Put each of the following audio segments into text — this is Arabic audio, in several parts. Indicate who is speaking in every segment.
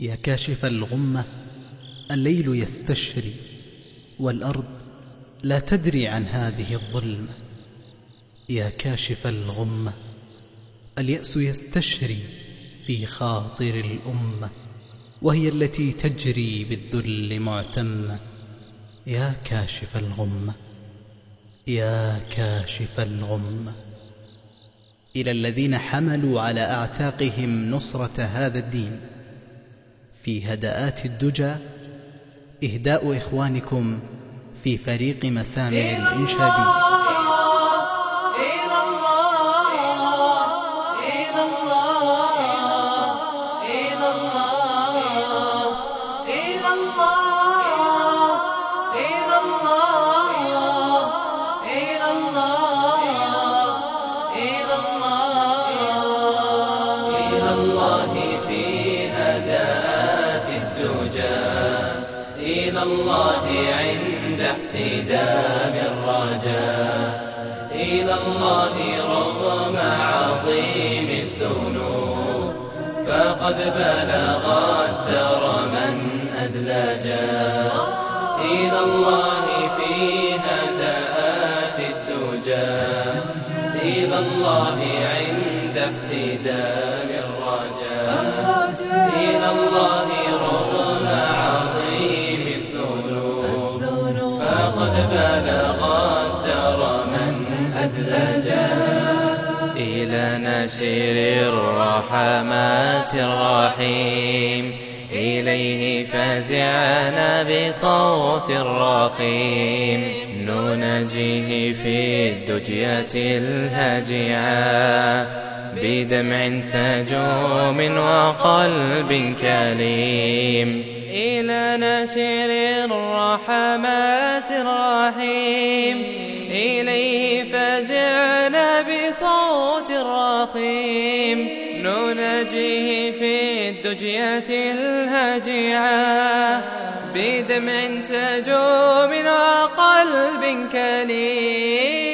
Speaker 1: يا كاشف الغمة، الليل يستشري والأرض لا تدري عن هذه الظلمة. يا كاشف الغمة، اليأس يستشري في خاطر الأمة، وهي التي تجري بالذل معتمة. يا كاشف الغمة، يا كاشف الغمة. إلى الذين حملوا على أعتاقهم نصرة هذا الدين في هدآت الدجى، إهداء إخوانكم في فريق مسامع الإنشادية.
Speaker 2: إلى الله عند احتدام الرجاء، إلى الله رغم عظيم الذنوب، فقد بلغ الدر من أدلجا. إلى الله في هدآت الدجى، إلى الله عند احتدام الرجاء، إلى الله رغم عظيم الذنوب، فقد بلغ الدر من أدلجا. إلى نشير الرحمات الرحيم، إليه فزعنا بصوت رخيم، نناجيه في الدجية الهجعة، بدمع سجوم وقلب كليم. إلى نشر الرحمات الرحيم، إليه فزعنا بصوت رخيم، نناجيه في الدجية الهجعة، بدمع سجوم وقلب كليم.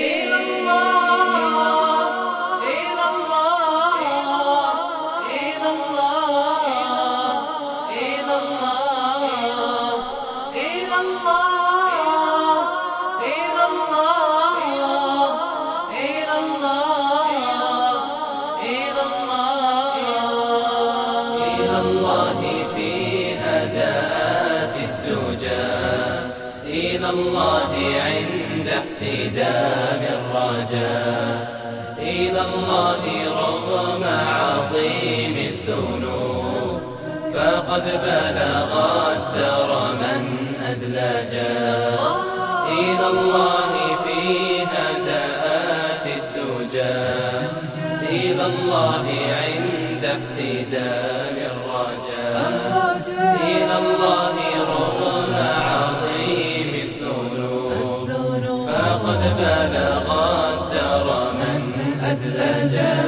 Speaker 2: إلى الله عند احتدام الرجاء، إلى الله رغم عظيم الذنوب، فقد بلغ الدر من أدلجا. إلى الله في هدآت الدجى، إلى الله عند احتدام الرجاء، إلى الله رغم عظيم الذنوب، فقد بلغ الدر من أدلجا.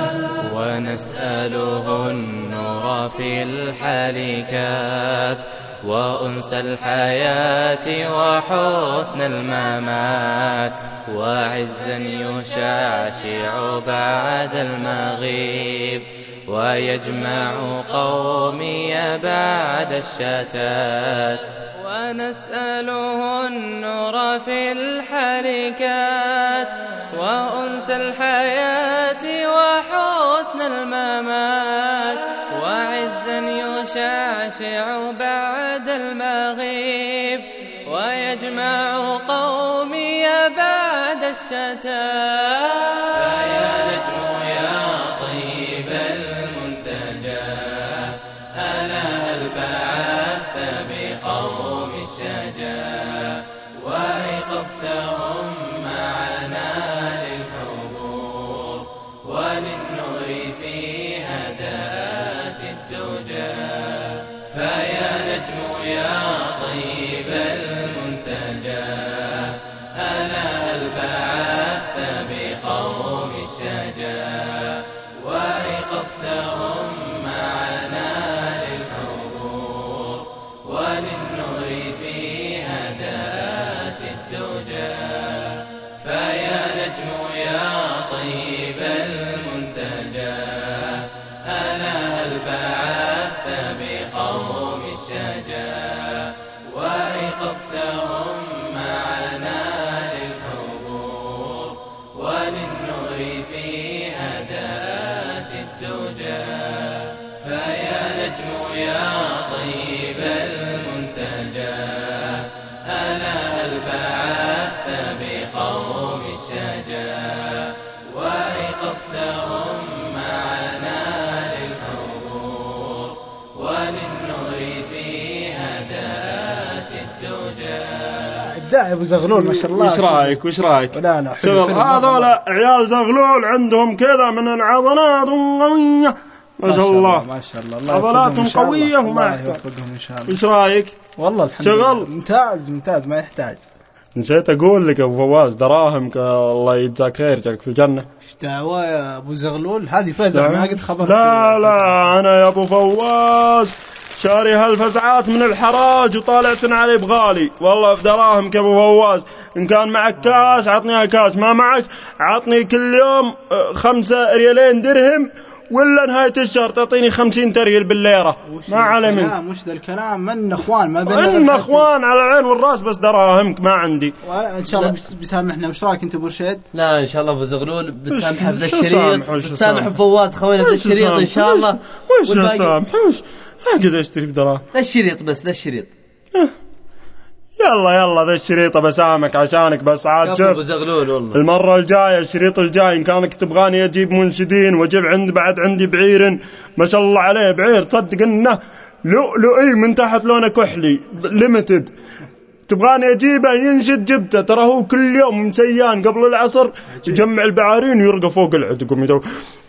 Speaker 2: ونسأله النور في الحالكات، وأنس الحياة وحسن الممات، وعزا يشعشع بعد المغيب، ويجمع قومي بعد الشتات. ونسأله النور في الحركات، وأنس الحياة وحسن الممات، وعزا يشعشع بعد المغيب، ويجمع قومي بعد الشتات. فيا نجم يا طيب المنتجى، ألا هل بعثت بقوم الشجا، وأيقظتهم معنا للحبور، وللنور في هدآت الدجى. فيا نجم يا طيب المنتجى، ألا هل بعثت بقوم الشجا، وأيقظتهم معنا للحبور، وللنور في هدآت الدجى. فيا نجم يا طيب المنتجى، ألا هل بعثت يا طيب المنتجى ألا هل بعثت بقوم الشجا وأيقظتهم معنا للحضور وللنور في هدات الدجى.
Speaker 3: إبداع أبو زغلول ما شاء الله.
Speaker 4: وش رايك
Speaker 3: شغل
Speaker 4: هذول عيال زغلول عندهم كذا من العضلات قوية ما شاء الله
Speaker 3: ما شاء الله
Speaker 4: عضلاتهم قوية وما
Speaker 3: يوفقهم إن شاء الله.
Speaker 4: وش رايك
Speaker 3: والله الحمد لله ممتاز ما يحتاج.
Speaker 4: نسيت أقول لك أبو فواز دراهمك الله يجزاك خير جاك في الجنة.
Speaker 3: إيش دعوة يا أبو زغلول هذه فزعة ما قد خبرت.
Speaker 4: لا أنا يا أبو فواز شاري هالفزعات من الحراج وطالعتن علي بغالي والله في دراهمك يا أبو فواز. إن كان معك كاش عطنيها كاش ما معك عطني كل يوم 5 ريالين درهم ولا نهاية الشهر تعطيني 50 تريال بالليرة ما على من.
Speaker 3: مش ذا الكلام من أخوان ما بيننا.
Speaker 4: إن أخوان على العين والراس بس دراهمك ما عندي.
Speaker 3: إن شاء الله بيسامحنا. وش رأيك أنت برشيد؟
Speaker 2: لا إن شاء الله أبو زغلول بتسامح بذا الشريط بتسامح فواز خوينا بذا الشريط إن شاء الله.
Speaker 4: وش سامح وش هكذا اشتري بدراهم
Speaker 2: ذا الشريط بس ذا الشريط.
Speaker 4: يلا ذا الشريط بسامك عشانك بس عاد شوف المرة الجاية الشريط الجاي إن كانك تبغاني أجيب منشدين وأجيب عندي بعير ما شاء الله عليه بعير تصدق إنه لؤلؤي من تحت لونه كحلي ليمتد تبغاني أجيبه ينشد جبته ترى هو كل يوم مسيان قبل العصر يجمع البعارين ويرقى فوق العد يقوم يدور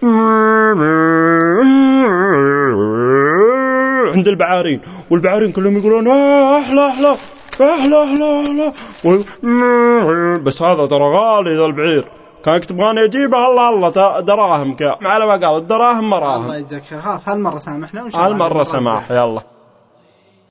Speaker 4: عند البعارين والبعارين كلهم يقولون أحلى بس هذا ترى غالي ذا البعير كانك تبغاني أجيبه الله دراهم على ما قال الدراهم مراهم.
Speaker 3: الله يجزاك خير. خلاص هالمرة سامحنا وإن شاء الله
Speaker 4: هالمرة سماح يلا.